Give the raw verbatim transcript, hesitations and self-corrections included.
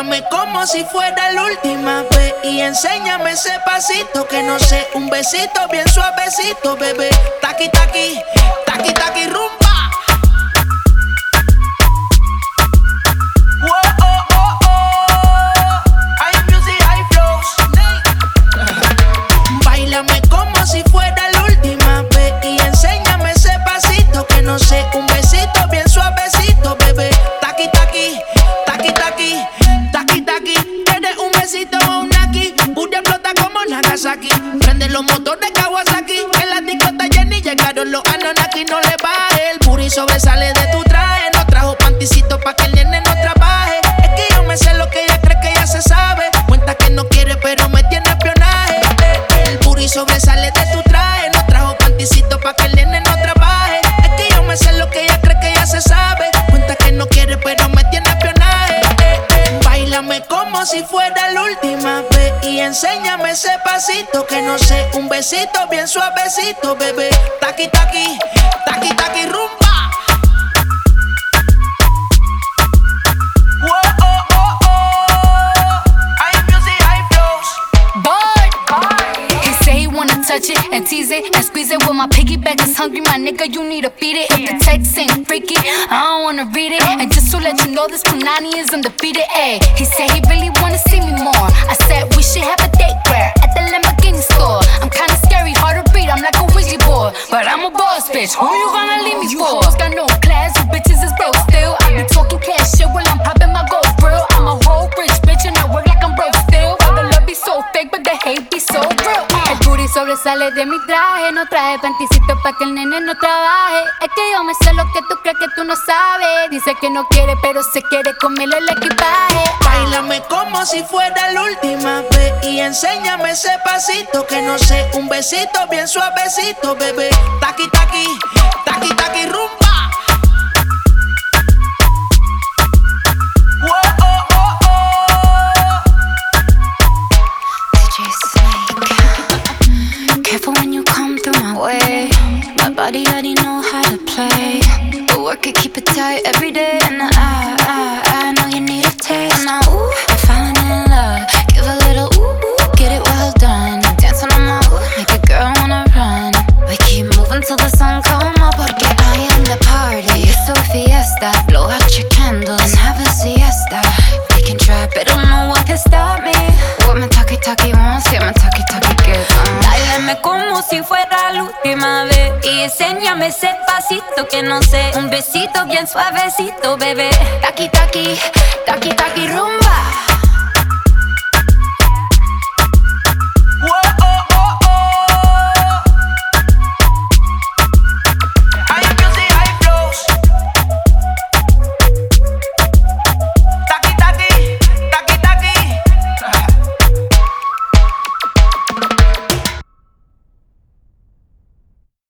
Báilame como si fuera la última vez y enséñame ese pasito que no sé, un besito bien suavecito, bebé. Taqui, taqui, taqui, taqui, rumba. Como si fuera la última vez y enséñame ese pasito que no sé, un besito bien suavecito, bebé. Taqui, taqui, taqui, taqui, taqui, taqui. ¿Quieres un besito o un aquí? Booty explota como Nagasaki. Prende los motores Kawasaki. En la discota Jenny llegaron los Anunnaki. No le baje, el booty sobresale de tu traje. No trajo panticito pa' que el nene no trabaje. Es que yo me sé lo que ella cree que ya se sabe. Cuenta que no quiere pero me tiene espionaje. El booty sobresale de tu traje. No trajo panticito pa' que el nene no trabaje. Es que yo me sé lo que ella cree que ya se sabe. Cuenta que no quiere pero me tiene espionaje. eh, eh. Báilame como si fuera la última vez y enséñame ese pasito que no sé, un besito bien suavecito, bebé. Taqui, taqui, taqui, taqui, rumba. Touch it and tease it and squeeze it. When my piggyback is hungry, my nigga, you need to feed it. If the text ain't freaky, I don't wanna read it. And just to let you know, this Punani is undefeated. Ayy, he said he really wanna see me more. I said we should have a date where at the Lamborghini store. I'm kinda scary, hard to read, I'm like a Ouija board, but I'm a boss bitch. Who you gonna leave me you for? You hoes got no class, you bitches is broke still. I be talking cash shit while I'm popping my gold grill. I'm a whole rich bitch and I work like I'm broke still. All the love be so fake, but the hate be so real. El booty sobresale de mi traje. No traje panticito pa' que el nene no trabaje. Es que yo me sé lo que tú crees que tú no sabes. Dice que no quiere pero se quiere comerle el equipaje. Báilame como si fuera la última vez y enséñame ese pasito que no sé, un besito bien suavecito, bebé. Taqui, taqui, taqui, taqui, rumba. Careful when you come through my way. My body already know how to play. But work it, keep it tight every day. And I, I, I know you need a taste. And now, ooh, I'm falling in love. Give a little ooh, ooh, get it well done. Dance on my ooh, make a girl wanna run. We keep moving till the sun come up. Porque I am the party. It's a fiesta. Blow out your candles and have a siesta. We can try, but don't know what can stop me. What my talkie talkie wants, yeah, my talkie talkie gets on. Báilame como si fuera la última vez y enséñame ese pasito que no sé, un besito bien suavecito, bebé. Taqui, taqui, taqui, taqui, rumba.